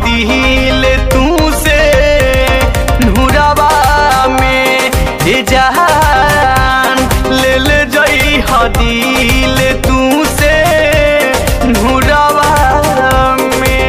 दिल तू से नूरावा में ए जान ले जई दिल तू से नूरावा में।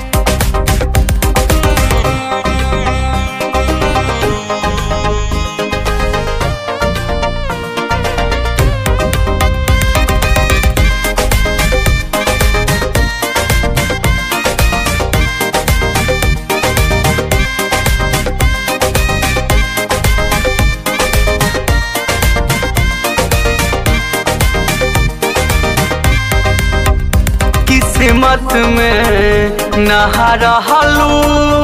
किस्मत में नहा रहलू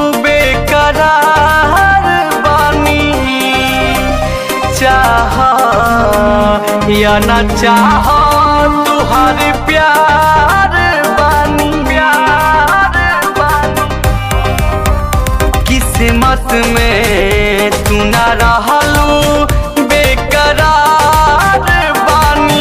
बेकरार बानी, चाह या न चाह तुहार प्यार बानी, प्यार बानी। किस्मत में तू न रहलू बेकरार बानी,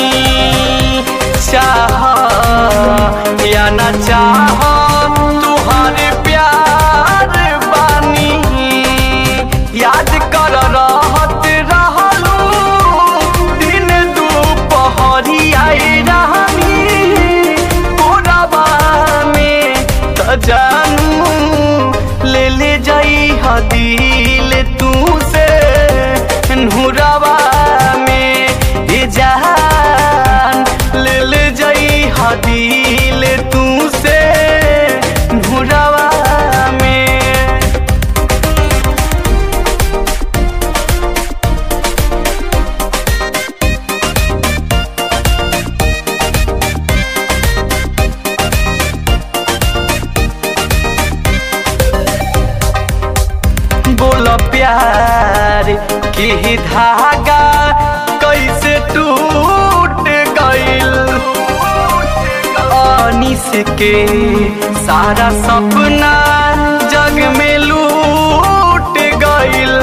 चाह या न चाह तुहार प्यार बानी। याद कर रहत रहलू दिन दुपहरिया रहनी कोराबा में, त जानू ले जाई दिल तू से नूरावा में ए जान ले जाई दिल तू से नूरावा में। बोला प्यार के धागा कैसे टूट गइल, अनिस के सारा सपना जग में लूट गइल,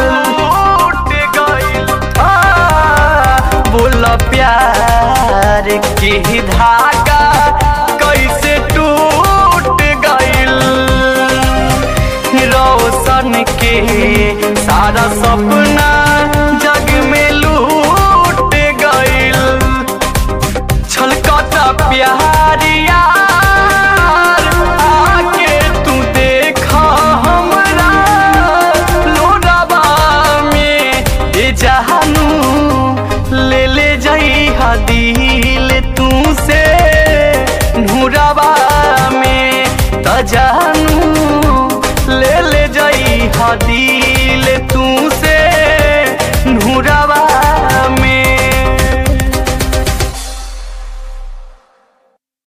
बोला प्यार के धागा कैसे टूट गइल, रोशन के सारा सपना जग में लूट गइल। छलकता प्यार यार आके तू देखा हमरा लोरावा में ए जानू ले जाई दिल तू से नूरावा में, त जानू ले जाई दिल तू से